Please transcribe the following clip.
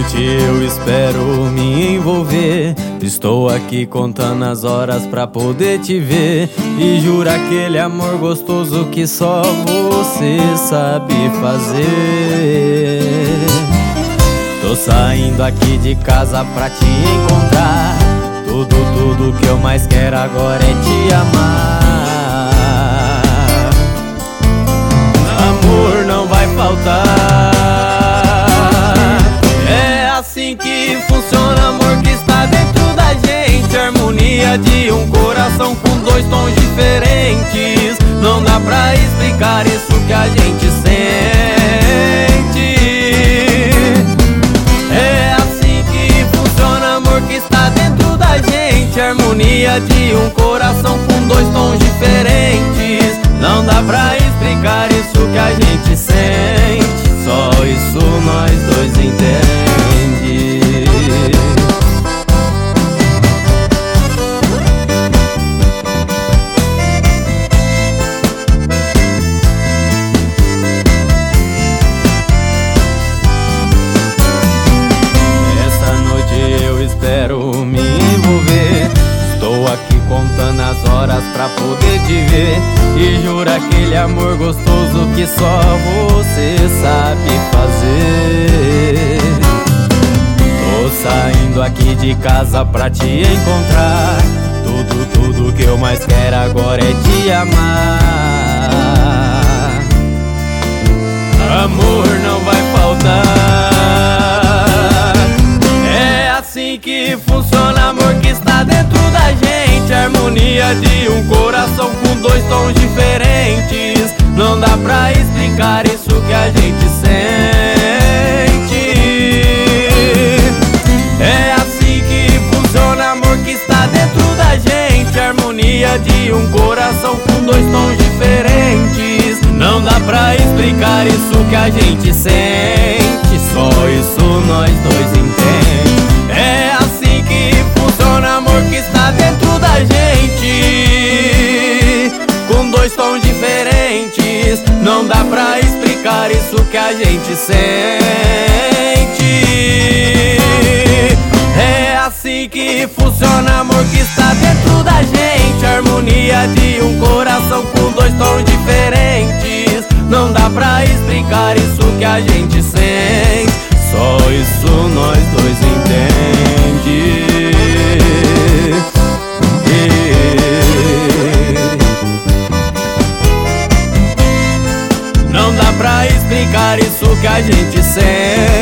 noite eu espero me envolver. Estou aqui contando as horas pra poder te ver e juro aquele amor gostoso que só você sabe fazer. Tô saindo aqui de casa pra te encontrar. Tudo que eu mais quero agora é te amar. Amor não vai faltar. É assim que funciona, amor, que está dentro da gente. Harmonia de um coração com dois tons diferentes. Não dá pra explicar isso que a gente sente. É assim que funciona, amor, que está dentro da gente. Harmonia de um coração com dois tons diferentes. Não dá pra explicar isso que a gente sente. Só isso nós dois entendemos. Essa noite eu espero me envolver. Estou aqui contando as horas pra poder te ver e juro aquele amor gostoso que só você sabe fazer. Tô saindo aqui de casa pra te encontrar. Tudo que eu mais quero agora é te amar. Amor não vai faltar. É assim que funciona, amor, que está dentro da gente. Harmonia de um coração com dois tons diferentes. Não dá pra explicar isso que a gente sente. É assim que funciona, amor, que está dentro da gente. Harmonia de um coração com dois tons diferentes. Não dá pra explicar isso que a gente sente. Só isso nós dois entendemos. É assim que funciona, amor, que está dentro da gente. Com dois tons diferentes. Não dá pra explicar isso que a gente sente. É assim que funciona, amor, que está dentro da gente. Harmonia de um coração com dois tons diferentes. Não dá pra explicar isso que a gente sente. Só isso nós dois entendemos. Não dá pra explicar isso que a gente sente.